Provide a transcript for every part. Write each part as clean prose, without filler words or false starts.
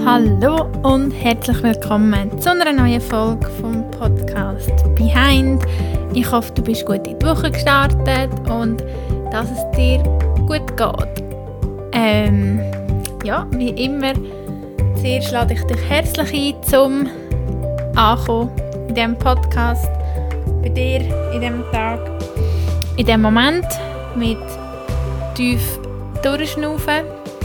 Hallo und herzlich willkommen zu einer neuen Folge vom Podcast Behind. Ich hoffe, du bist gut in die Woche gestartet und dass es dir gut geht. Wie immer, zuerst lade ich dich herzlich ein, zum Ankommen in diesem Podcast, bei dir in diesem Tag, in diesem Moment mit tief durchschnaufen.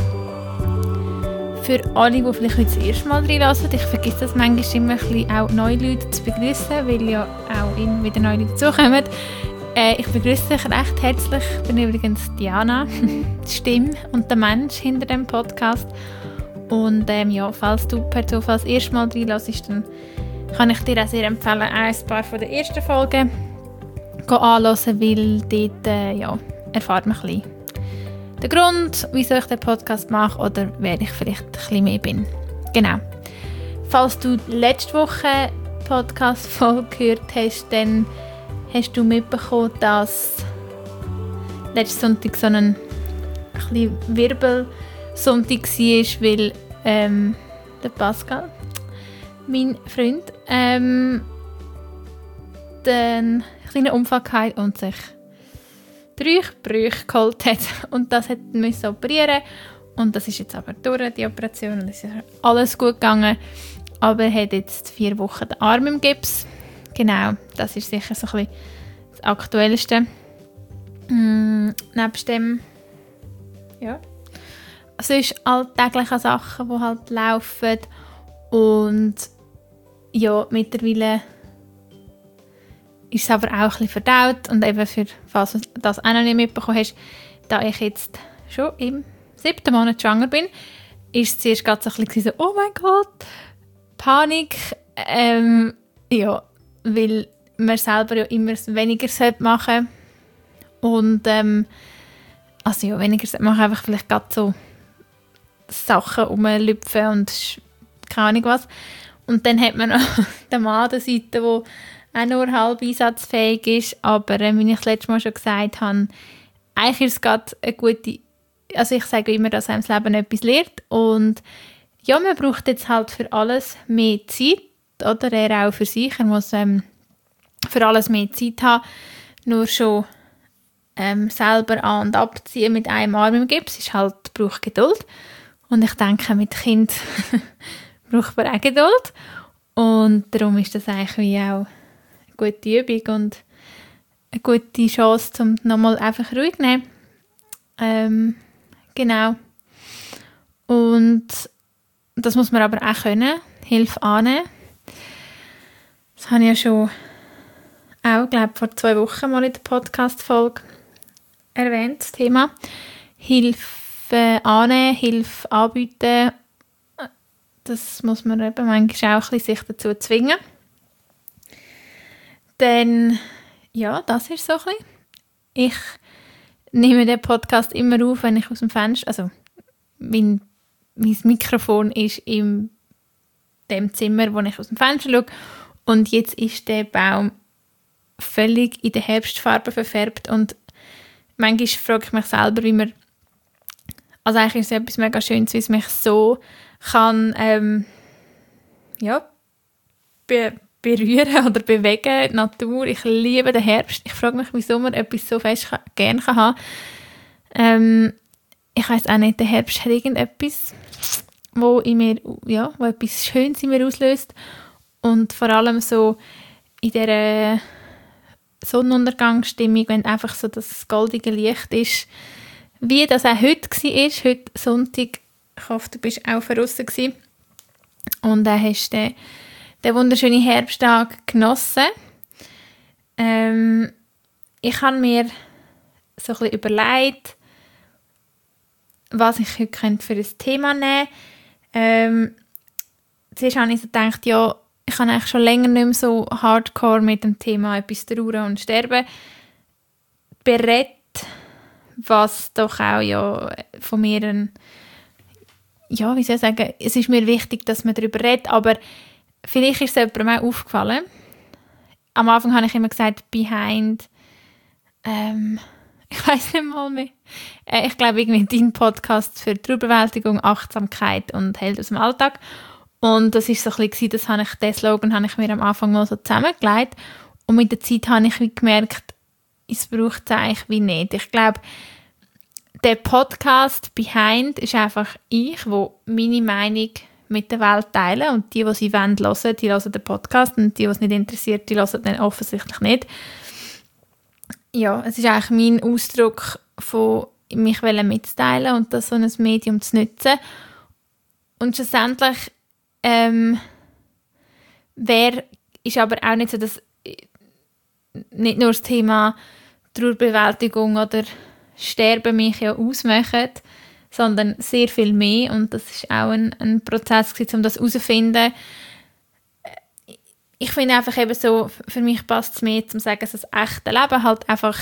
Für alle, die vielleicht heute das erste Mal reinhören, ich vergesse das manchmal immer ein bisschen, auch neue Leute zu begrüßen, weil ja auch immer wieder neue Leute dazukommen. Ich begrüße dich recht herzlich. Ich bin übrigens Diana, die Stimme und der Mensch hinter dem Podcast. Und falls du per Zufall das erste Mal reinhörst, dann kann ich dir auch sehr empfehlen, ein paar von den ersten Folgen anzuhören, weil dort erfahrt man ein bisschen der Grund, wieso ich den Podcast mache oder wer ich vielleicht ein bisschen mehr bin. Genau. Falls du letzte Woche die Podcast-Folge gehört hast, dann hast du mitbekommen, dass letzten Sonntag so ein bisschen Wirbelsonntag war, weil der Pascal, mein Freund, einen kleinen Unfall hatte und sich 3 Brüche geholt hat und das musste operieren und das ist jetzt aber durch, die Operation, und es ist alles gut gegangen, aber er hat jetzt 4 Wochen den Arm im Gips. Genau, das ist sicher so ein bisschen das Aktuellste. Nebst dem, sonst alltägliche Sachen, die halt laufen und ja, mittlerweile ist es aber auch ein bisschen verdaut und eben falls du das auch noch nicht mitbekommen hast, da ich jetzt schon im 7. Monat schwanger bin, ist es zuerst gerade so ein bisschen so, oh mein Gott, Panik, weil man selber ja immer weniger machen sollte und weniger machen, einfach vielleicht gerade so Sachen rumlüpfen und keine Ahnung was. Und dann hat man noch den Mann an der Seite, der auch nur halb einsatzfähig ist, aber wie ich das letzte Mal schon gesagt habe, eigentlich ist es gerade eine gute, also ich sage immer, dass einem das Leben etwas lernt und ja, man braucht jetzt halt für alles mehr Zeit, oder er auch für sich, er muss für alles mehr Zeit haben, nur schon selber an- und abziehen mit einem Arm im Gips, braucht Geduld und ich denke, mit Kind braucht man auch Geduld und darum ist das eigentlich wie auch gute Übung und eine gute Chance, um nochmal einfach ruhig zu nehmen. Genau. Und das muss man aber auch können, Hilfe annehmen. Das habe ich ja schon auch, glaube vor 2 Wochen mal in der Podcast-Folge erwähnt, das Thema. Hilfe annehmen, Hilfe anbieten, das muss man eben manchmal auch ein bisschen sich dazu zwingen. Denn, ja, das ist so ein bisschen. Ich nehme den Podcast immer auf, wenn ich aus dem Fenster, also mein Mikrofon ist in dem Zimmer, wo ich aus dem Fenster schaue und jetzt ist der Baum völlig in der Herbstfarbe verfärbt und manchmal frage ich mich selber, wie man, also eigentlich ist es etwas mega Schönes, wie es mich so kann, berühren oder bewegen, die Natur. Ich liebe den Herbst. Ich frage mich, wieso man etwas so fest gerne haben kann. Ich weiss auch nicht, der Herbst hat irgendetwas, wo etwas Schönes in mir auslöst. Und vor allem so in dieser Sonnenuntergangsstimmung, wenn einfach so das goldige Licht ist, wie das auch heute war, heute Sonntag. Ich hoffe, du bist auch draussen gewesen. Und dann hast du den wunderschönen Herbsttag genossen. Ich habe mir so ein bisschen überlegt, was ich heute für ein Thema nehmen könnte. Zuerst habe ich so gedacht, ja, ich habe eigentlich schon länger nicht mehr so hardcore mit dem Thema etwas trauern und sterben berät, was doch auch von mir wie soll ich sagen, es ist mir wichtig, dass man darüber redet, aber vielleicht ist es jemandem auch aufgefallen. Am Anfang habe ich immer gesagt, behind Ich weiss nicht mal mehr. Ich glaube, irgendwie dein Podcast für Trauerbewältigung, Achtsamkeit und Held aus dem Alltag. Und das war so ein bisschen, den Slogan habe ich mir am Anfang mal so zusammengelegt. Und mit der Zeit habe ich gemerkt, es braucht es eigentlich wie nicht. Ich glaube, der Podcast Behind ist einfach ich, wo meine Meinung mit der Welt teile. Und die sie hören, die hören den Podcast. Und die es nicht interessiert, die hören den offensichtlich nicht. Ja, es ist eigentlich mein Ausdruck von mich mitzuteilen und das so ein Medium zu nutzen. Und schlussendlich ist aber auch nicht so, dass nicht nur das Thema Trauerbewältigung oder Sterben mich ja ausmachen, sondern sehr viel mehr. Und das ist auch ein Prozess, um das herauszufinden. Ich finde einfach eben so, für mich passt es mehr, zu sagen, dass das echte Leben halt einfach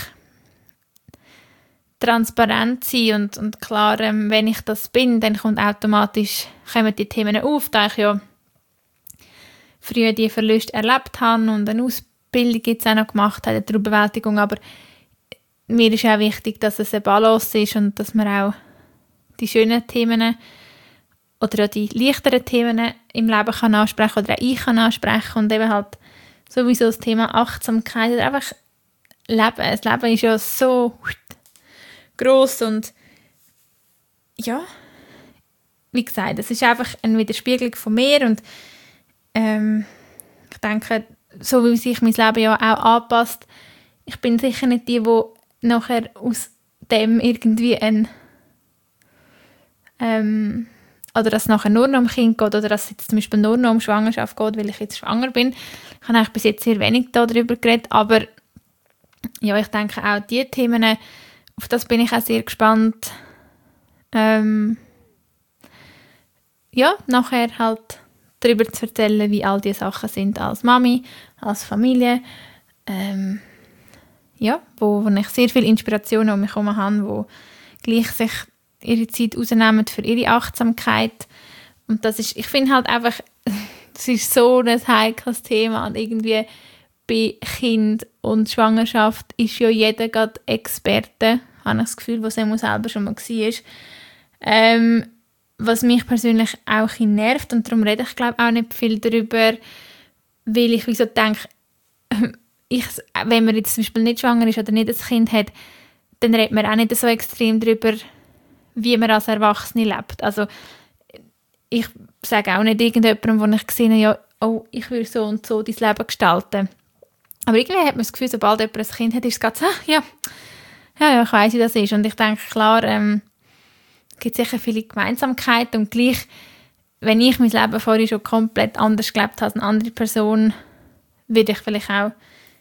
transparent sein und klar, wenn ich das bin, dann kommen die Themen auf, da ich ja früher die Verluste erlebt habe und eine Ausbildung jetzt auch noch gemacht habe, eine Trauerbewältigung, aber mir ist auch wichtig, dass es eine Balance ist und dass man auch die schönen Themen oder auch die leichteren Themen im Leben kann ansprechen oder auch ich kann ansprechen und eben halt sowieso das Thema Achtsamkeit oder einfach Leben. Das Leben ist ja so gross und ja, wie gesagt, es ist einfach eine Widerspiegelung von mir und ich denke, so wie sich mein Leben ja auch anpasst, ich bin sicher nicht die nachher aus dem irgendwie oder dass es nachher nur noch um Kind geht oder dass es jetzt zum Beispiel nur noch um Schwangerschaft geht, weil ich jetzt schwanger bin. Ich habe eigentlich bis jetzt sehr wenig darüber geredet, aber ja, ich denke auch diese Themen, auf das bin ich auch sehr gespannt. Ja, nachher halt darüber zu erzählen, wie all diese Sachen sind als Mami, als Familie. Ja, wo ich sehr viel Inspiration um mich herum habe, wo gleich sich ihre Zeit rausnehmen für ihre Achtsamkeit. Und das ist, ich finde halt einfach, das ist so ein heikles Thema und irgendwie bei Kind und Schwangerschaft ist ja jeder gerade Experte, habe ich das Gefühl, was er selber schon mal war. Was mich persönlich auch nervt und darum rede ich glaube auch nicht viel darüber, weil ich so denke, wenn man jetzt zum Beispiel nicht schwanger ist oder nicht ein Kind hat, dann redet man auch nicht so extrem darüber, wie man als Erwachsene lebt. Also ich sage auch nicht irgendjemandem, wo ich gesehen habe, ja, oh, ich will so und so dein Leben gestalten. Aber irgendwie hat man das Gefühl, sobald jemand ein Kind hat, ist es gerade so, ja, ich weiss, wie das ist. Und ich denke, klar, es gibt sicher viele Gemeinsamkeiten und gleich, wenn ich mein Leben vorher schon komplett anders gelebt habe als eine andere Person, würde ich vielleicht auch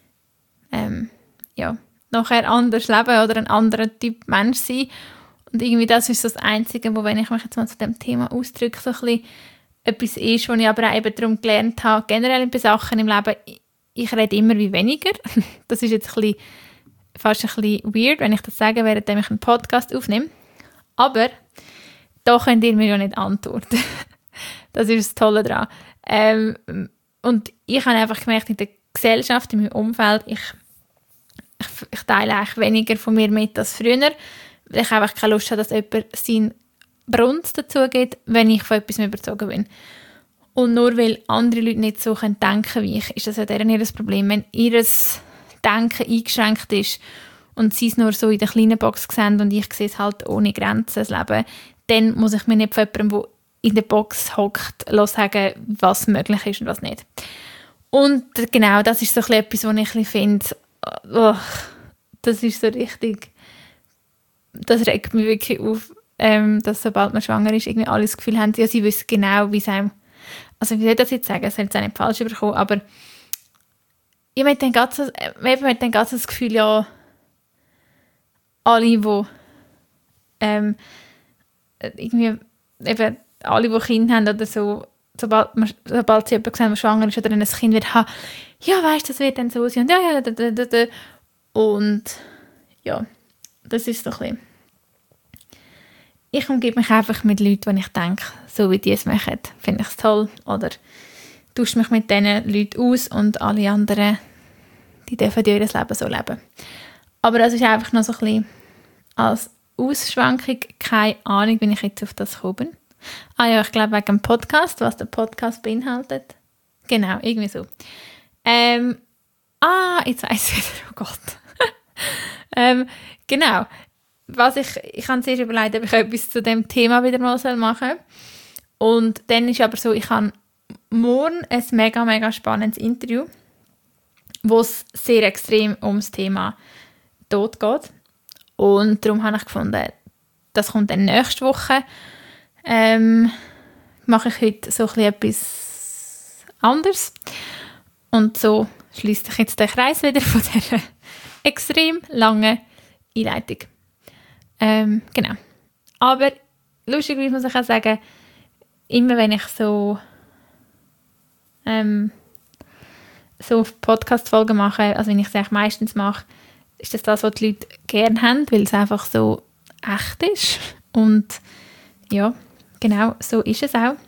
nachher anders leben oder ein anderer Typ Mensch sein. Und irgendwie das ist so das Einzige, wo, wenn ich mich jetzt mal zu dem Thema ausdrücke, so ein bisschen etwas ist, was ich aber auch eben darum gelernt habe, generell bei Sachen im Leben, ich rede immer wie weniger. Das ist jetzt fast ein bisschen weird, wenn ich das sage, während ich einen Podcast aufnehme. Aber da könnt ihr mir ja nicht antworten. Das ist das Tolle daran. Und ich habe einfach gemerkt, in der Gesellschaft, in meinem Umfeld, ich teile eigentlich weniger von mir mit als früher, weil ich einfach keine Lust habe, dass jemand seinen Brunst dazu gibt, wenn ich von etwas überzogen bin. Und nur weil andere Leute nicht so denken können wie ich, ist das ja deren ihr Problem. Wenn ihr Denken eingeschränkt ist und sie es nur so in der kleinen Box sehen und ich sehe es halt ohne Grenzen, das Leben, dann muss ich mir nicht von jemandem, der in der Box hockt, sagen, was möglich ist und was nicht. Und genau, das ist so etwas, was ich finde, das ist so richtig, das regt mich wirklich auf, dass sobald man schwanger ist, irgendwie alle das Gefühl haben, ja, sie wissen genau, wie es einem, also wie soll ich das jetzt sagen, es soll jetzt auch nicht falsch überkommen, aber ich habe dann ganz das Gefühl, ja, alle, die irgendwie eben alle, die Kinder haben oder so, sobald sie jemanden sehen, der schwanger ist oder ein Kind wird haben, ja, weißt du, das wird dann so sein und ja. Und ja, das ist so ein bisschen. Ich umgebe mich einfach mit Leuten, die ich denke, so wie die es machen, finde ich es toll. Oder tausche mich mit diesen Leuten aus und alle anderen, die dürfen ihr Leben so leben. Aber das ist einfach noch so ein bisschen als Ausschwenkung, keine Ahnung, wie ich jetzt auf das gekommen bin. Ah ja, ich glaube wegen dem Podcast, was der Podcast beinhaltet. Genau, irgendwie so. Jetzt weiss ich wieder, oh Gott. Genau. Ich habe zuerst überlegt, ob ich etwas zu dem Thema wieder mal machen soll. Und dann ist aber so, ich habe morgen ein mega, mega spannendes Interview, wo es sehr extrem ums Thema Tod geht. Und darum habe ich gefunden, das kommt dann nächste Woche. Mache ich heute so etwas anderes. Und so schließt sich jetzt der Kreis wieder von dieser extrem langen Einleitung. Genau. Aber lustigerweise muss ich auch sagen, immer wenn ich so Podcast-Folgen mache, also wenn ich es eigentlich meistens mache, ist das, was die Leute gerne haben, weil es einfach so echt ist. Und ja, genau, so ist es auch.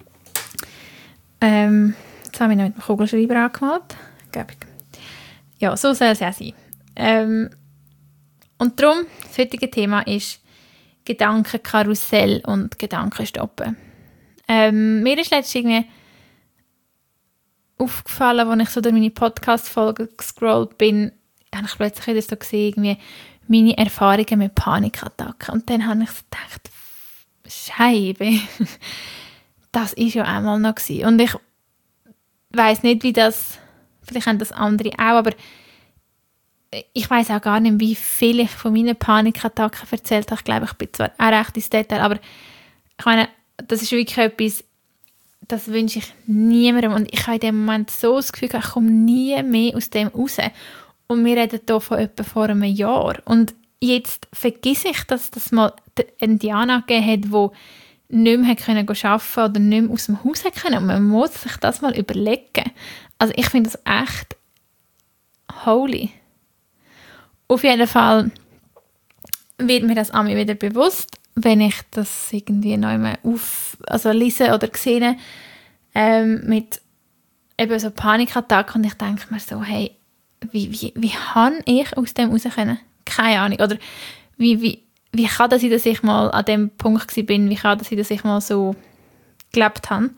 Jetzt habe ich noch mit dem Kugelschreiber angemalt. Ja, so soll es auch sein. Und darum, das heutige Thema ist Gedankenkarussell und Gedankenstoppen. Mir ist letztens irgendwie aufgefallen, als ich so durch meine Podcast-Folgen gescrollt bin, habe ich plötzlich wieder so gesehen, irgendwie meine Erfahrungen mit Panikattacken. Und dann habe ich so gedacht, Scheibe, das war ja einmal noch gewesen. Und ich weiss nicht, wie das, vielleicht haben das andere auch, aber ich weiss auch gar nicht, wie viel ich von meinen Panikattacken erzählt habe. Ich glaube, ich bin zwar auch recht ins Detail, aber ich meine, das ist wirklich etwas, das wünsche ich niemandem. Und ich habe in dem Moment so das Gefühl, ich komme nie mehr aus dem raus. Und wir reden hier von etwa vor einem Jahr. Und jetzt vergesse ich, dass das mal eine Diana gegeben hat, die nicht mehr arbeiten konnte oder nicht mehr aus dem Haus konnte. Und man muss sich das mal überlegen. Also ich finde das echt holy. Auf jeden Fall wird mir das einmal wieder bewusst, wenn ich das irgendwie neu mal lese oder sehe, mit eben so Panikattacken, und ich denke mir so, hey, wie kann ich aus dem raus können? Keine Ahnung. Oder wie kann das sein, dass ich mal an dem Punkt war, wie kann das sein, dass ich mal so gelebt habe?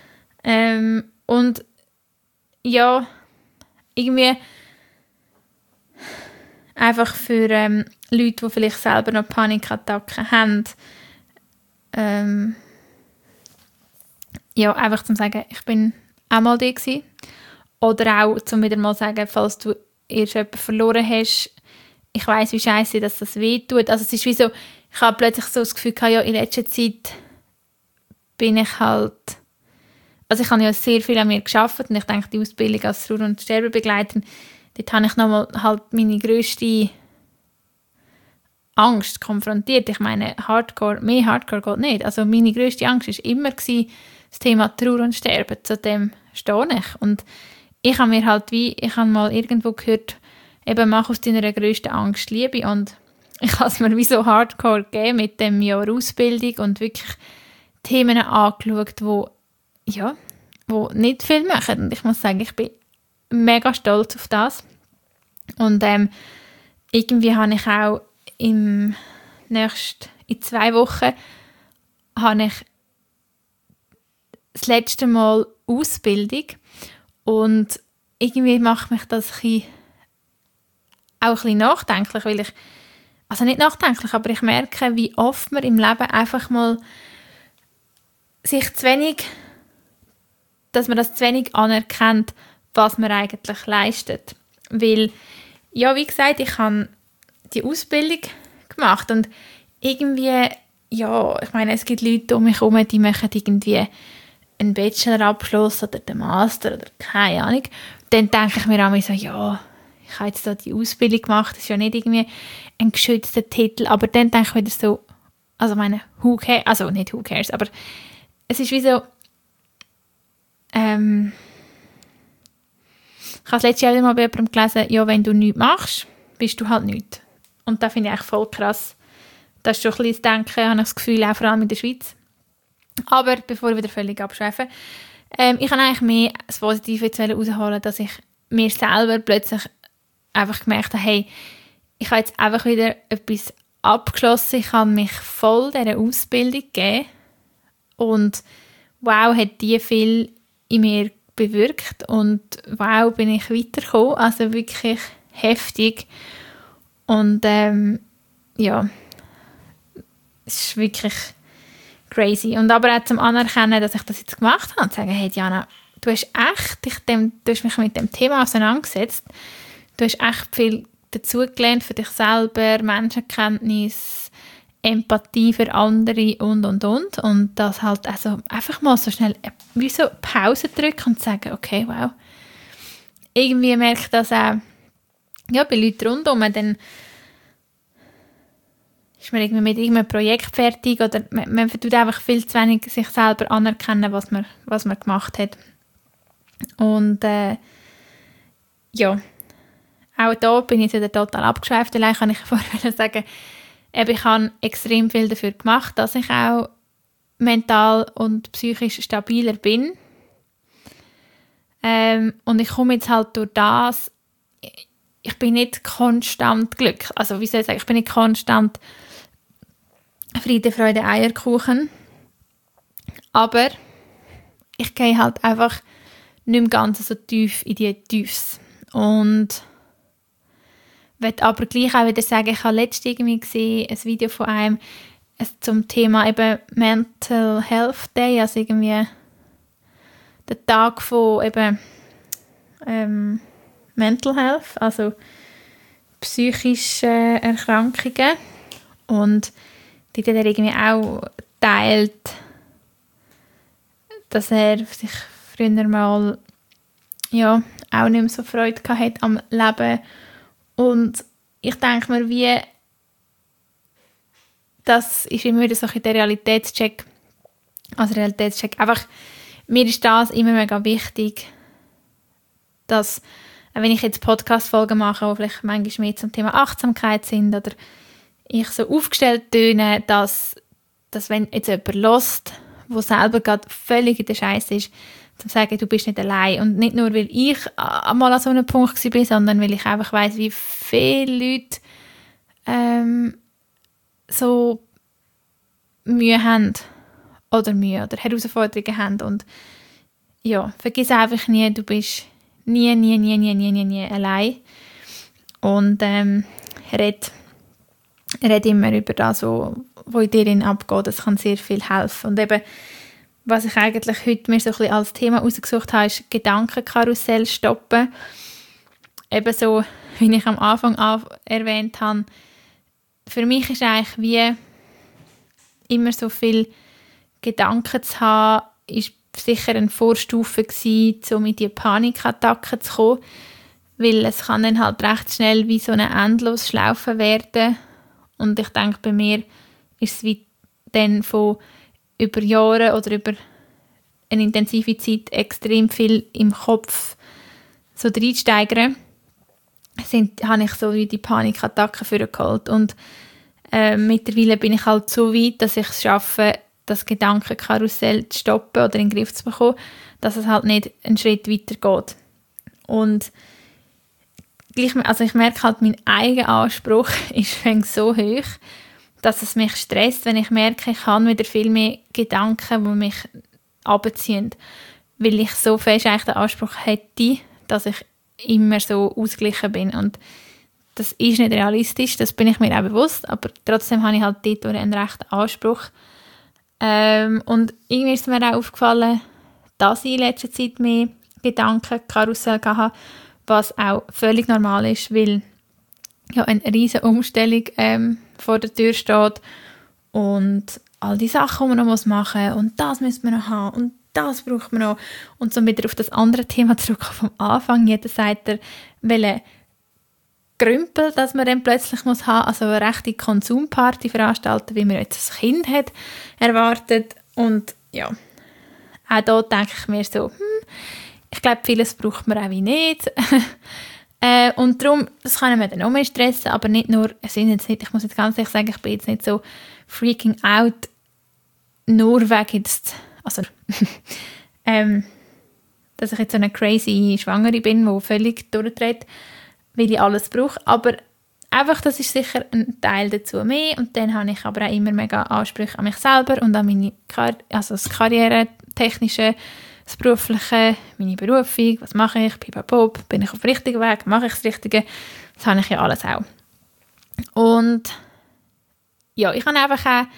Und ja, irgendwie einfach für Leute, die vielleicht selber noch Panikattacken haben, ja, einfach zum sagen, ich bin auch mal die gewesen. Oder auch zum wieder mal sagen, falls du erst jemanden verloren hast, ich weiss, wie scheiße dass das wehtut. Also es ist wie so, ich habe plötzlich so das Gefühl gehabt, ja, in letzter Zeit bin ich halt, also ich habe ja sehr viel an mir gearbeitet und ich denke, die Ausbildung als Trauer- und Sterbebegleiterin, dort habe ich nochmal halt meine grösste Angst konfrontiert. Ich meine, mehr Hardcore geht nicht. Also meine grösste Angst war immer das Thema Trauer und Sterben. Zu dem stehe ich. Und ich habe mir halt ich habe mal irgendwo gehört, eben mach aus deiner grössten Angst Liebe. Und ich habe es mir wie so Hardcore gegeben mit dem Jahr Ausbildung und wirklich Themen angeschaut, wo nicht viel machen. Und ich muss sagen, ich bin mega stolz auf das. Und irgendwie habe ich auch in 2 Wochen habe ich das letzte Mal Ausbildung und irgendwie macht mich das auch ein bisschen nachdenklich, weil also nicht nachdenklich, aber ich merke, wie oft man im Leben einfach mal sich dass man das zu wenig anerkennt, was man eigentlich leistet. Weil, ja, wie gesagt, ich habe die Ausbildung gemacht und irgendwie, ja, ich meine, es gibt Leute um mich herum, die machen irgendwie einen Bachelorabschluss oder den Master oder keine Ahnung. Dann denke ich mir auch so, ja, ich habe jetzt da die Ausbildung gemacht, das ist ja nicht irgendwie ein geschützter Titel, aber dann denke ich wieder so, also meine, who cares, also nicht who cares, aber es ist wie so, ich habe das letzte Jahr mal bei jemandem gelesen, ja, wenn du nichts machst, bist du halt nichts. Und das finde ich eigentlich voll krass. Das ist schon ein bisschen das Denken, habe ich das Gefühl, auch vor allem in der Schweiz. Aber bevor ich wieder völlig abschweife, ich habe eigentlich mehr das Positive jetzt herausholen, dass ich mir selber plötzlich einfach gemerkt habe, hey, ich habe jetzt einfach wieder etwas abgeschlossen, ich habe mich voll dieser Ausbildung gegeben und wow, hat die viel in mir bewirkt und wow, bin ich weitergekommen, also wirklich heftig und ja, es ist wirklich crazy und aber auch zum Anerkennen, dass ich das jetzt gemacht habe und sagen, hey Diana, du hast mich mit dem Thema auseinandergesetzt, du hast echt viel dazugelernt für dich selber, Menschenkenntnis, Empathie für andere und das halt also einfach mal so schnell wie so Pause drücken und sagen, okay, wow. Irgendwie merke ich das auch ja, bei Leuten rundherum, dann ist man irgendwie mit irgendeinem Projekt fertig oder man tut einfach viel zu wenig sich selber anerkennen, was man gemacht hat. Und ja, auch da bin ich wieder total abgeschweift. Allein kann ich vorher sagen, ich habe extrem viel dafür gemacht, dass ich auch mental und psychisch stabiler bin. Und ich komme jetzt halt durch das, ich bin nicht konstant glücklich. Also wie soll ich sagen, ich bin nicht konstant Friede, Freude, Eierkuchen. Aber ich gehe halt einfach nicht mehr ganz so tief in die Tiefs. Und möchte aber gleich auch wieder sagen, ich habe letztens irgendwie gesehen, ein Video von einem zum Thema eben Mental Health Day, also irgendwie der Tag von eben Mental Health, also psychische Erkrankungen. Und die hat er irgendwie auch teilt, dass er sich früher mal ja, auch nicht mehr so Freude hatte am Leben. Und ich denke mir, wie das ist immer wieder so ein der Realitätscheck. Also Realitätscheck. Einfach, mir ist das immer mega wichtig, dass, wenn ich jetzt Podcast-Folgen mache, die vielleicht manchmal mehr zum Thema Achtsamkeit sind oder ich so aufgestellt töne, dass wenn jetzt jemand hört, der selber gerade völlig in der Scheiße ist, zu sagen, du bist nicht allein. Und nicht nur, weil ich einmal an so einem Punkt war, sondern weil ich einfach weiss, wie viele Leute so Mühe haben oder Herausforderungen haben. Und ja, vergiss einfach nie, du bist nie allein. Und red immer über das, was in dir abgeht. Das kann sehr viel helfen. Und eben, was ich eigentlich heute mir so ein bisschen als Thema ausgesucht habe, ist Gedankenkarussell stoppen. Eben so, wie ich am Anfang erwähnt habe, für mich ist eigentlich wie immer so viel Gedanken zu haben, ist sicher eine Vorstufe gewesen, um in die Panikattacken zu kommen, weil es kann dann halt recht schnell wie so eine Endlosschlaufe werden. Und ich denke, bei mir ist es wie dann von über Jahre oder über eine intensive Zeit extrem viel im Kopf so reinsteigern, habe ich so wie die Panikattacken vorgeholt. Und mittlerweile bin ich halt so weit, dass ich es schaffe, das Gedankenkarussell zu stoppen oder in den Griff zu bekommen, dass es halt nicht einen Schritt weiter geht. Und also ich merke halt, mein eigener Anspruch ist so hoch, dass es mich stresst, wenn ich merke, ich habe wieder viel mehr Gedanken, die mich runterziehen, weil ich so fest eigentlich den Anspruch hätte, dass ich immer so ausgeglichen bin. Und das ist nicht realistisch, das bin ich mir auch bewusst, aber trotzdem habe ich halt dort einen rechten Anspruch. Und irgendwie ist mir auch aufgefallen, dass ich in letzter Zeit mehr Gedankenkarussell hatte, was auch völlig normal ist, weil ja eine riesige Umstellung vor der Tür steht und all die Sachen, die man noch machen muss und das müssen wir noch haben und das braucht man noch. Und so wieder auf das andere Thema zurückkommen vom Anfang, jeder sagt welche Grümpel, dass man dann plötzlich muss haben, also eine rechte Konsumparty veranstalten, wie man jetzt ein Kind hat erwartet. Und ja, auch da denke ich mir so, ich glaube, vieles braucht man auch wie nicht. Und darum, das kann man dann auch mehr stressen, aber nicht nur, ich muss jetzt ganz ehrlich sagen, ich bin jetzt nicht so freaking out, nur wegen jetzt, also, dass ich jetzt so eine crazy Schwangere bin, die völlig durchdreht, weil ich alles brauche, aber einfach, das ist sicher ein Teil dazu mehr. Und dann habe ich aber auch immer mega Ansprüche an mich selber und an meine also das Karrieretechnische, das Berufliche, meine Berufung, was mache ich, pipapop, bin ich auf dem richtigen Weg, mache ich das Richtige, das habe ich ja alles auch. Und ja, ich kann einfach auch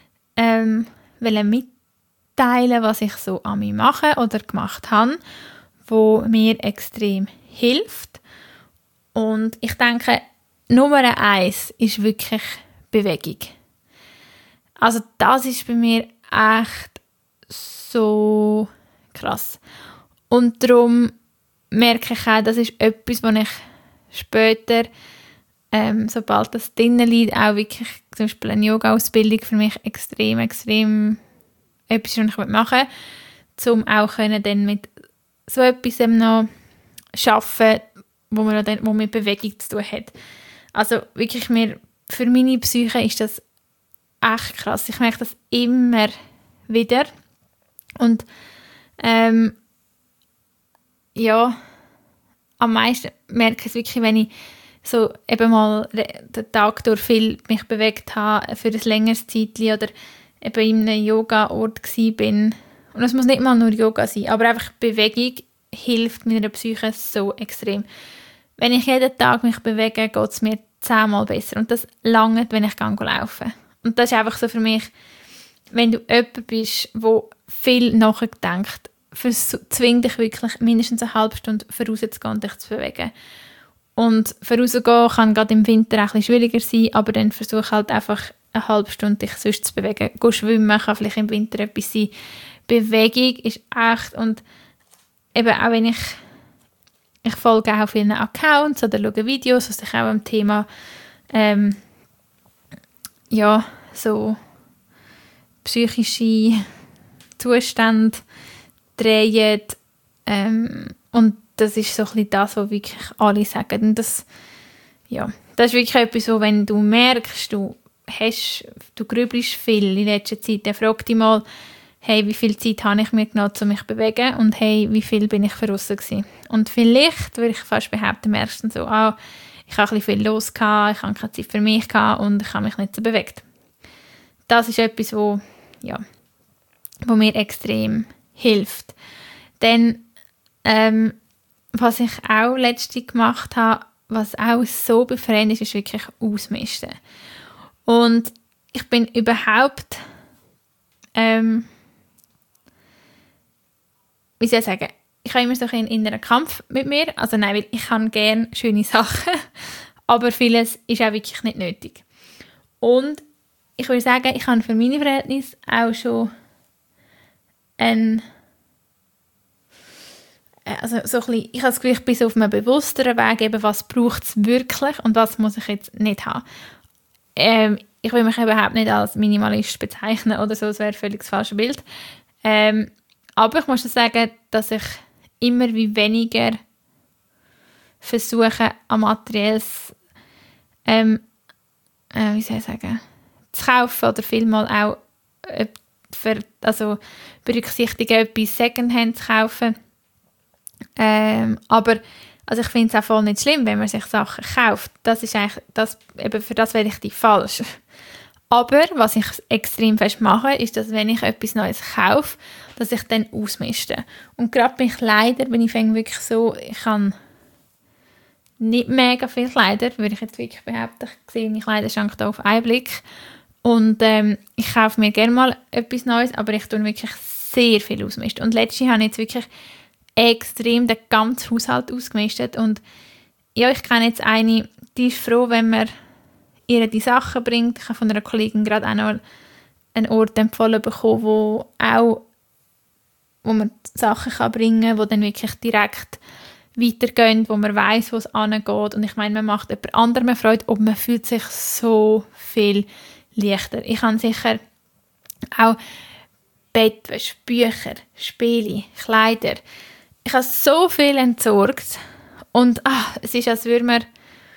mitteilen, was ich so an mir mache oder gemacht habe, wo mir extrem hilft. Und ich denke, Nummer 1 ist wirklich Bewegung. Also das ist bei mir echt so krass. Und darum merke ich auch, das ist etwas, was ich später, sobald das drinnen liegt, auch wirklich zum Beispiel eine Yoga-Ausbildung für mich extrem etwas, was ich machen will, um auch dann mit so etwas noch arbeiten, wo mit Bewegung zu tun hat. Also wirklich, für meine Psyche ist das echt krass. Ich merke das immer wieder. Und ja, am meisten merke ich es wirklich, wenn ich so eben mal den Tag durch viel mich bewegt habe, für ein längeres Zeitchen oder eben in einem Yoga-Ort bin. Und es muss nicht mal nur Yoga sein, aber einfach Bewegung hilft meiner Psyche so extrem. Wenn ich jeden Tag mich bewege, geht es mir 10-mal besser. Und das langt, wenn ich laufen. Und das ist einfach so für mich, wenn du jemand bist, der viel nachdenkt, zwing dich wirklich mindestens eine halbe Stunde vorauszugehen und dich zu bewegen. Und vorauszugehen kann gerade im Winter auch ein bisschen schwieriger sein, aber dann versuch halt einfach eine halbe Stunde dich sonst zu bewegen. Geh schwimmen kann vielleicht im Winter etwas sein. Bewegung ist echt, und eben auch wenn ich folge auch vielen Accounts oder schaue Videos, die sich auch am Thema so psychische Zustände drehen. Und das ist so ein bisschen das, was wirklich alle sagen. Und das ist wirklich etwas, wo, wenn du merkst, du grübelst viel in letzter Zeit, dann frag dich mal, hey, wie viel Zeit habe ich mir genommen, um mich zu bewegen, und hey, wie viel bin ich draussen gewesen. Und vielleicht, würde ich fast behaupten, merkst du so, ich habe ein bisschen viel los gehabt, ich habe keine Zeit für mich gehabt und ich habe mich nicht so bewegt. Das ist etwas, wo mir extrem hilft. Dann, was ich auch letztens gemacht habe, was auch so befreiend ist wirklich Ausmisten. Und ich bin überhaupt, wie soll ich sagen, ich habe immer so einen inneren Kampf mit mir. Also nein, weil ich habe gerne schöne Sachen, aber vieles ist auch wirklich nicht nötig. Und ich würde sagen, ich habe für meine Verhältnisse auch schon so ein bisschen, ich habe das Gefühl, ich bin so auf einem bewussteren Weg, eben, was braucht es wirklich und was muss ich jetzt nicht haben. Ich will mich überhaupt nicht als Minimalist bezeichnen oder so, das wäre völlig das falsche Bild. Aber ich muss sagen, dass ich immer wie weniger versuche, an Materielles wie soll ich sagen, zu kaufen oder vielmal auch berücksichtigen, etwas Secondhand zu kaufen. Aber also ich finde es auch voll nicht schlimm, wenn man sich Sachen kauft. Das ist eigentlich, für das wäre ich falsch. Aber was ich extrem fest mache, ist, dass wenn ich etwas Neues kaufe, dass ich dann ausmiste. Und gerade bei Kleidern bin ich wirklich so, ich habe nicht mega viele Kleider, würde ich jetzt wirklich behaupten. Ich sehe meinen Kleiderschrank hier auf einen Blick. Und ich kaufe mir gerne mal etwas Neues, aber ich tue wirklich sehr viel ausmisten. Und letztens habe ich jetzt wirklich extrem den ganzen Haushalt ausgemistet. Und ja, ich kenne jetzt eine, die ist froh, wenn man ihr die Sachen bringt. Ich habe von einer Kollegin gerade auch noch einen Ort empfohlen bekommen, wo man Sachen kann bringen kann, die dann wirklich direkt weitergehen, wo man weiss, wo es angeht. Und ich meine, man macht jemand anderem Freude und man fühlt sich so viel leichter. Ich habe sicher auch Bettwäsche, Bücher, Spiele, Kleider. Ich habe so viel entsorgt und es ist, als würde man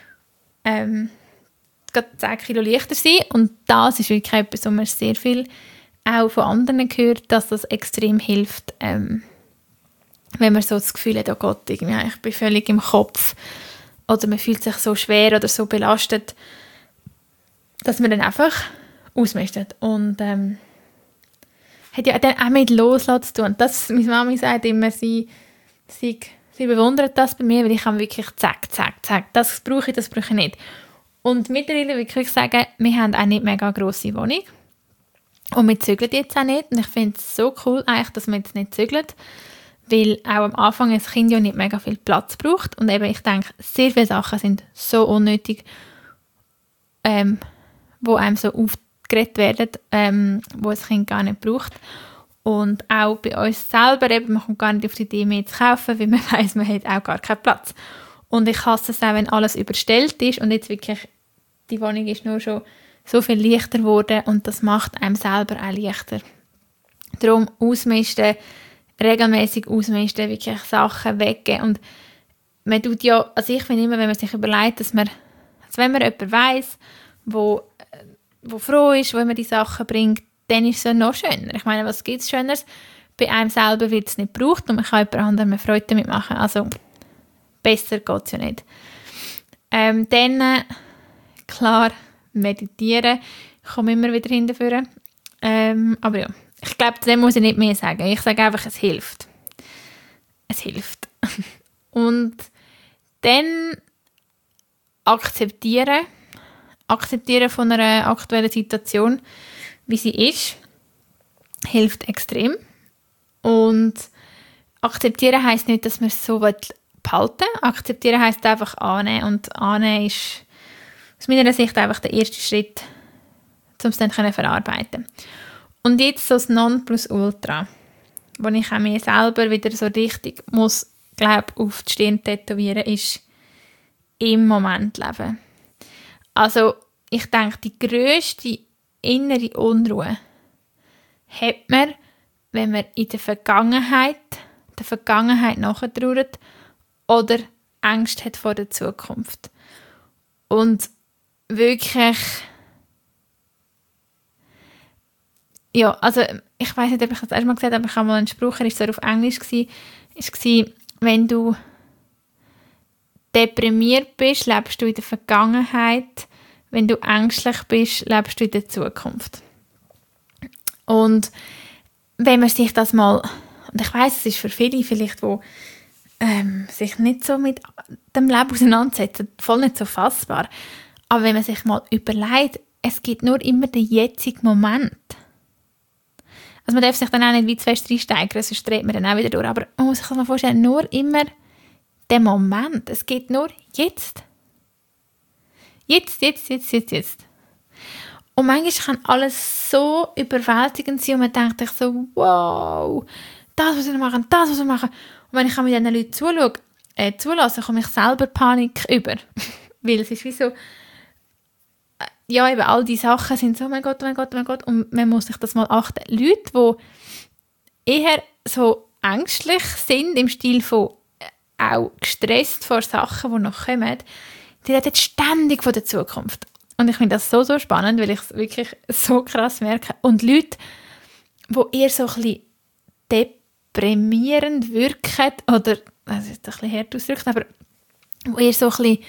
gerade 10 Kilo leichter sein. Und das ist wirklich etwas, wo man sehr viel auch von anderen hört, dass das extrem hilft, wenn man so das Gefühl hat, oh Gott, ich bin völlig im Kopf oder man fühlt sich so schwer oder so belastet, dass man dann einfach ausmistet. Und hat ja dann auch mit Loslassen zu tun. Das, meine Mami sagt immer, sie bewundert das bei mir, weil ich kann wirklich zack, das brauche ich nicht. Und mittlerweile will ich wirklich sagen, wir haben auch nicht mega grosse Wohnung. Und wir zügeln jetzt auch nicht. Und ich finde es so cool, eigentlich, dass wir jetzt nicht zügeln. Weil auch am Anfang ein Kind ja nicht mega viel Platz braucht. Und eben, ich denke, sehr viele Sachen sind so unnötig, wo einem so aufgeredet werden, wo ein Kind gar nicht braucht. Und auch bei uns selber, eben, man kommt gar nicht auf die Idee, mehr zu kaufen, weil man weiss, man hat auch gar keinen Platz. Und ich hasse es auch, wenn alles überstellt ist und jetzt wirklich, die Wohnung ist nur schon so viel leichter geworden und das macht einem selber auch leichter. Darum ausmisten, regelmäßig ausmisten, wirklich Sachen weggeben. Und man tut ja, also ich finde immer, wenn man sich überlegt, dass man, also wenn man jemanden weiss, wo froh ist, wenn man die Sachen bringt, dann ist es ja noch schöner. Ich meine, was gibt es Schöneres? Bei einem selber wird es nicht gebraucht und man kann jemand anderem eine Freude damit machen. Also besser geht es ja nicht. Dann, klar, meditieren. Ich komme immer wieder hinterher. Aber ja, ich glaube, dem muss ich nicht mehr sagen. Ich sage einfach, es hilft. Es hilft. Und dann akzeptieren. Akzeptieren von einer aktuellen Situation, wie sie ist, hilft extrem. Und akzeptieren heisst nicht, dass man es so behalten will. Akzeptieren heisst einfach annehmen. Und annehmen ist aus meiner Sicht einfach der erste Schritt, um es dann verarbeiten. Und jetzt so das Nonplusultra, wo ich auch mir selber wieder so richtig muss, glaube auf die Stirn tätowieren, ist im Moment leben. Also ich denke, die grösste innere Unruhe hat man, wenn man in der Vergangenheit nachtrauert oder Angst hat vor der Zukunft. Und wirklich, ja, also ich weiß nicht, ob ich das erst mal gesagt habe, aber ich habe mal einen Spruch, er war so auf Englisch, war, wenn du deprimiert bist, lebst du in der Vergangenheit, wenn du ängstlich bist, lebst du in der Zukunft. Und wenn man sich das mal, und ich weiss, es ist für viele vielleicht, die sich nicht so mit dem Leben auseinandersetzen, voll nicht so fassbar, aber wenn man sich mal überlegt, es gibt nur immer den jetzigen Moment. Also man darf sich dann auch nicht wie zu fest reinsteigern, sonst dreht man dann auch wieder durch, aber man muss sich das mal vorstellen, nur immer den Moment, es geht nur jetzt. Jetzt. Und manchmal kann alles so überwältigend sein und man denkt sich so, wow, das muss ich machen. Und wenn ich mit diesen Leuten zulasse, komme ich selber Panik über. Weil es ist wie so, ja, eben all die Sachen sind so, oh mein Gott. Und man muss sich das mal achten. Leute, die eher so ängstlich sind, im Stil von auch gestresst vor Sachen, die noch kommen, die reden ständig von der Zukunft. Und ich finde das so, so spannend, weil ich es wirklich so krass merke. Und Leute, die eher so ein bisschen deprimierend wirken, oder, das ist ein bisschen hart ausgedrückt, aber die eher so ein bisschen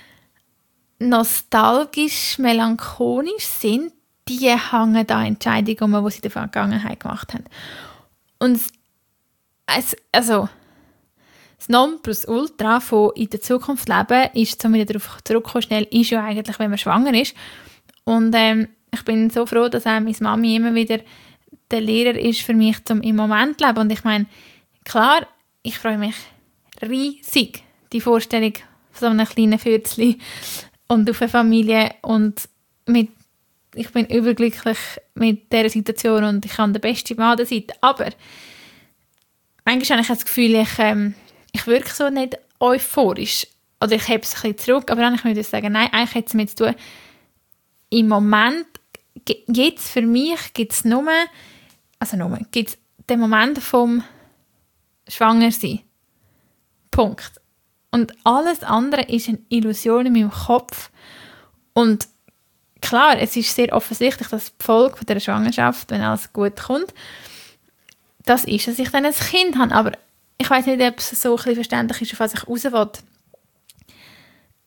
nostalgisch, melancholisch sind, die hängen an Entscheidungen, die sie in der Vergangenheit gemacht haben. Und also das Nonplusultra von in der Zukunft leben, ist, um wieder darauf zurückzukommen, schnell, ist ja eigentlich, wenn man schwanger ist. Und ich bin so froh, dass auch meine Mami immer wieder der Lehrer ist für mich, um im Moment zu leben. Und ich meine, klar, ich freue mich riesig, die Vorstellung von so einem kleinen Fürzli und auf eine Familie. Und ich bin überglücklich mit dieser Situation und ich habe den besten Mann an der Seite. Aber manchmal habe ich das Gefühl, ich wirke so nicht euphorisch. Oder ich habe es ein bisschen zurück, aber dann würde ich sagen, nein, eigentlich hat es mit zu tun, im Moment, jetzt für mich gibt es gibt's den Moment vom Schwangersein. Punkt. Und alles andere ist eine Illusion in meinem Kopf. Und klar, es ist sehr offensichtlich, dass die Folge von der Schwangerschaft, wenn alles gut kommt, das ist, dass ich dann ein Kind habe. Aber ich weiss nicht, ob es so ein bisschen verständlich ist, auf was ich raus will.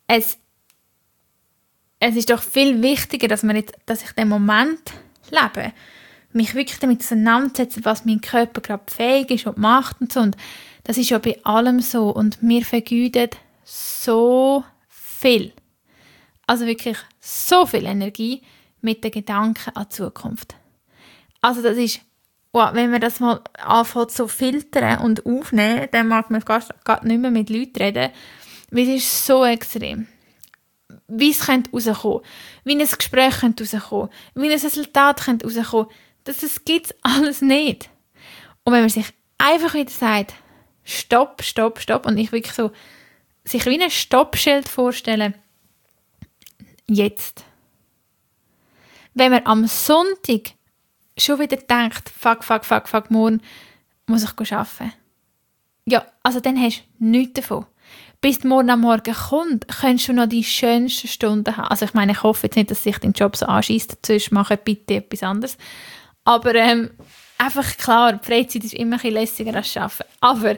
es ist doch viel wichtiger, dass ich den Moment lebe, mich wirklich damit auseinandersetze, was mein Körper gerade fähig ist und macht und so. Und das ist ja bei allem so. Und wir vergeuden so viel, also wirklich so viel Energie mit den Gedanken an die Zukunft. Also das ist, wow, wenn man das mal anfängt so filtern und aufnehmen, dann mag man gar nicht mehr mit Leuten reden, weil es ist so extrem. Wie es rauskommen könnte, wie ein Gespräch rauskommen könnte, wie ein Resultat rauskommen könnte, das gibt es alles nicht. Und wenn man sich einfach wieder sagt, stopp, stopp, stopp, und ich wirklich so, sich wie ein Stoppschild vorstellen, jetzt. Wenn man am Sonntag schon wieder denkt, fuck, morgen muss ich arbeiten. Ja, also dann hast du nichts davon. Bis morgen am Morgen kommt, kannst du noch die schönsten Stunden haben. Also ich meine, ich hoffe jetzt nicht, dass sich dein Job so anschießt, sonst mache bitte etwas anderes. Aber einfach klar, die Freizeit ist immer ein bisschen lässiger als das Arbeiten. Aber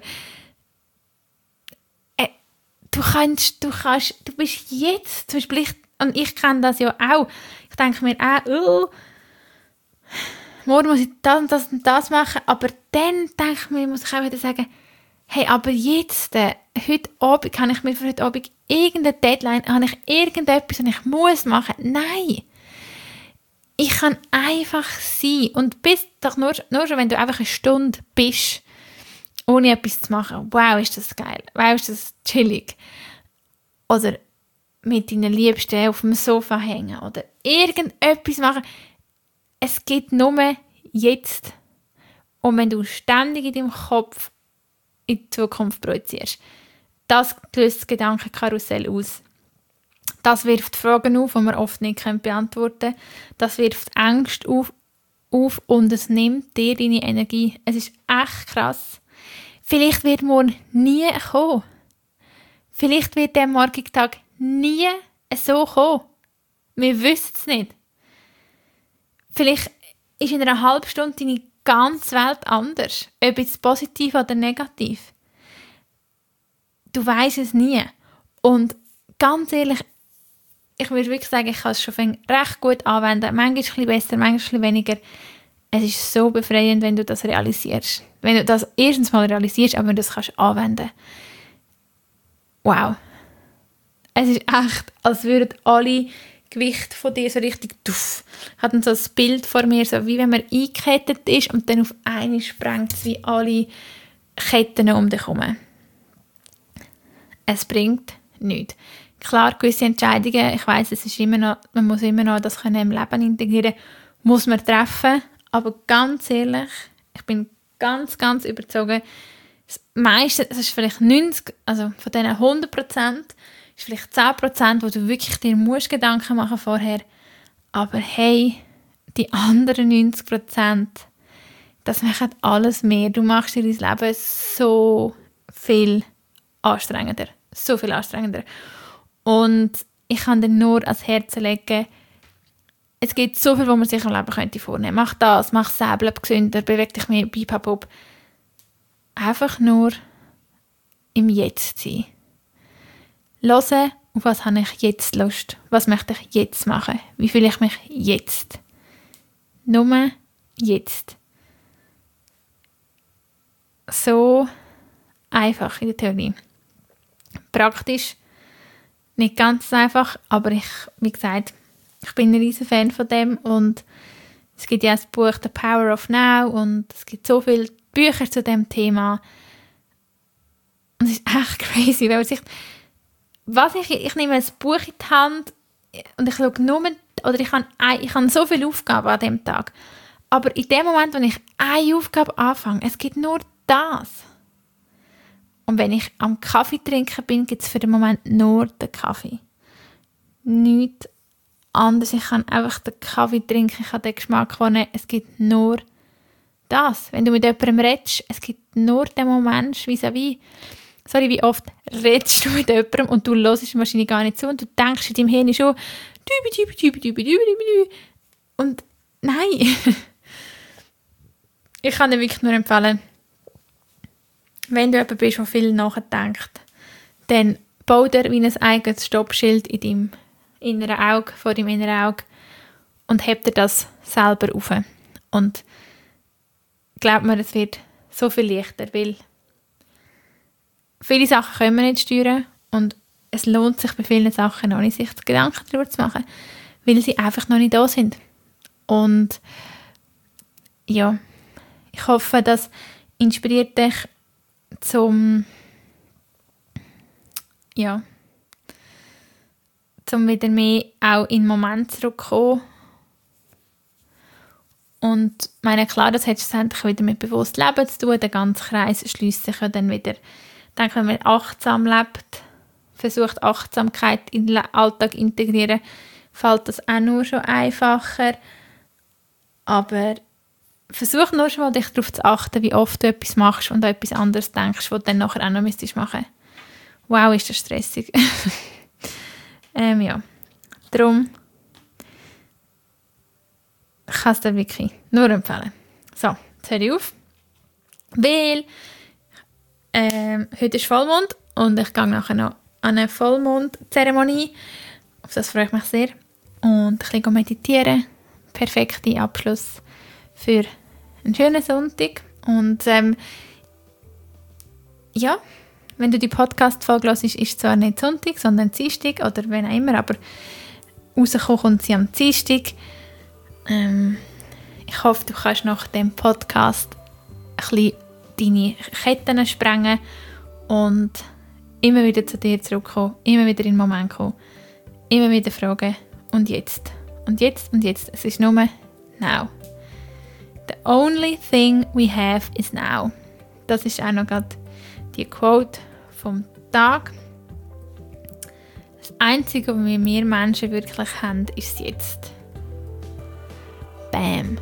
du bist jetzt, zum Beispiel und ich kenne das ja auch, ich denke mir auch, morgen muss ich das und das machen, aber dann denke ich mir, muss ich auch wieder sagen, hey, aber jetzt, heute Abend, habe ich mir für heute Abend irgendeine Deadline, habe ich irgendetwas, was ich muss machen? Nein! Ich kann einfach sein. Und bist doch nur schon, wenn du einfach eine Stunde bist, ohne etwas zu machen. Wow, ist das geil. Wow, ist das chillig. Oder mit deinen Liebsten auf dem Sofa hängen. Oder irgendetwas machen. Es geht nur jetzt. Und wenn du ständig in deinem Kopf in die Zukunft projizierst, das löst das Gedankenkarussell aus. Das wirft Fragen auf, die man oft nicht beantworten können. Das wirft Ängste auf und es nimmt dir deine Energie. Es ist echt krass. Vielleicht wird morgen nie kommen. Vielleicht wird der morgige Tag nie so kommen. Wir wissen es nicht. Vielleicht ist in einer halben Stunde deine ganze Welt anders. Ob jetzt positiv oder negativ. Du weißt es nie. Und ganz ehrlich, ich würde wirklich sagen, ich kann es schon recht gut anwenden. Manchmal ein bisschen besser, manchmal ein bisschen weniger. Es ist so befreiend, wenn du das realisierst. Wenn du das erstens mal realisierst, aber wenn du das kannst anwenden. Wow. Es ist echt, als würden alle Gewicht von dir so richtig tuff. Ich hatte so ein Bild vor mir, so wie wenn man eingekettet ist und dann auf einmal sprengt es wie alle Ketten um dich herum. Es bringt nichts. Klar, gewisse Entscheidungen, ich weiss, es ist immer noch, man muss immer noch das im Leben integrieren, muss man treffen, aber ganz ehrlich, ich bin ganz, ganz überzeugt, das meiste, es ist vielleicht 90, also von diesen 100%, ist vielleicht 10%, wo du wirklich dir musst Gedanken machen vorher, aber hey, die anderen 90%, das macht alles mehr. Du machst dir dein Leben so viel anstrengender. So viel anstrengender. Und ich kann dir nur ans Herz legen, es gibt so viel, was man sich im Leben könnte vornehmen. Mach das, mach das, bleib gesünder, beweg dich mehr, bipapop. Einfach nur im Jetzt sein. Hören, auf was habe ich jetzt Lust? Was möchte ich jetzt machen? Wie fühle ich mich jetzt? Nur jetzt. So einfach in der Theorie. Praktisch nicht ganz einfach, aber wie gesagt, ich bin ein riesen Fan von dem und es gibt ja das Buch «The Power of Now» und es gibt so viele Bücher zu dem Thema und es ist echt crazy, weil ich nehme ein Buch in die Hand und ich schaue nur, oder ich habe so viele Aufgaben an dem Tag, aber in dem Moment, wenn ich eine Aufgabe anfange, es gibt nur das. Und wenn ich am Kaffee trinken bin, gibt es für den Moment nur den Kaffee. Nichts anderes. Ich kann einfach den Kaffee trinken, ich kann den Geschmack wahrnehmen. Es gibt nur das. Wenn du mit jemandem redest, es gibt nur den Moment, vis-à-vis. Sorry, wie oft redest du mit jemandem und du hörst wahrscheinlich gar nicht zu und du denkst in deinem Hirn schon und nein. Ich kann dir wirklich nur empfehlen, wenn du jemand bist, der viel nachdenkt, dann bau dir wie ein eigenes Stoppschild in deinem inneren Auge, vor deinem inneren Auge und heb dir das selber auf. Und glaub mir, es wird so viel leichter, weil viele Sachen können wir nicht steuern und es lohnt sich bei vielen Sachen noch nicht, sich Gedanken darüber zu machen, weil sie einfach noch nicht da sind. Und ja, ich hoffe, das inspiriert dich zum wieder mehr auch in den Moment zurückzukommen. Und meine, klar, das hat schlussendlich wieder mit bewusstem Leben zu tun. Der ganze Kreis schließt sich ja dann wieder. Ich denke, wenn man achtsam lebt, versucht Achtsamkeit in den Alltag zu integrieren, fällt das auch nur schon einfacher. Aber versuch nur schon mal, dich darauf zu achten, wie oft du etwas machst und an etwas anderes denkst, was du dann nachher auch noch müsstest machen. Wow, ist das stressig. Ja, darum kann es dir wirklich nur empfehlen. So, jetzt höre ich auf, weil heute ist Vollmond und ich gehe nachher noch an eine Vollmondzeremonie. Auf das freue ich mich sehr. Und ein bisschen meditieren. Perfekter Abschluss für einen schönen Sonntag. Und ja, wenn du die Podcast-Folge hörst, ist zwar nicht Sonntag, sondern Dienstag oder wenn auch immer, aber rauskommen kommt sie am Dienstag. Ich hoffe, du kannst nach dem Podcast ein bisschen deine Ketten sprengen und immer wieder zu dir zurückkommen, immer wieder in den Moment kommen, immer wieder fragen und jetzt, und jetzt, und jetzt. Es ist nur now. The only thing we have is now. Das ist auch noch gerade die Quote vom Tag. Das Einzige, was wir Menschen wirklich haben, ist jetzt. Bam.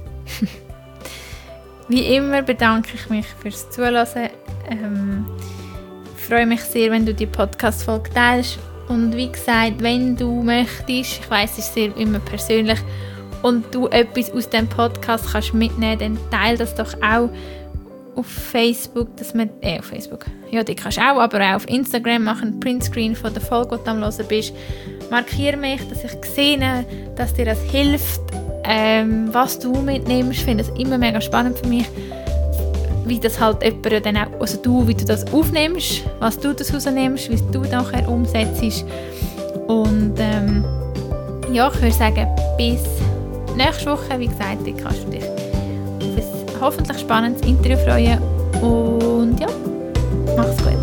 Wie immer bedanke ich mich fürs Zuhören. Ich freue mich sehr, wenn du die Podcast-Folge teilst. Und wie gesagt, wenn du möchtest, ich weiss, es ist sehr immer persönlich, und du etwas aus dem Podcast kannst mitnehmen, dann teile das doch auch auf Facebook, dass man, auf Facebook, ja, die kannst du auch, aber auch auf Instagram machen, einen Printscreen von der Folge, die du am Hören bist. Markiere mich, dass ich sehe, dass dir das hilft, was du mitnimmst. Ich finde das immer mega spannend für mich, wie das halt jemand dann auch, also du, wie du das aufnimmst, was du das rausnimmst, wie du nachher umsetzt. Und ja, ich würde sagen, bis nächste Woche. Wie gesagt, da kannst du dich auf ein hoffentlich spannendes Interview freuen. Und ja, mach's gut.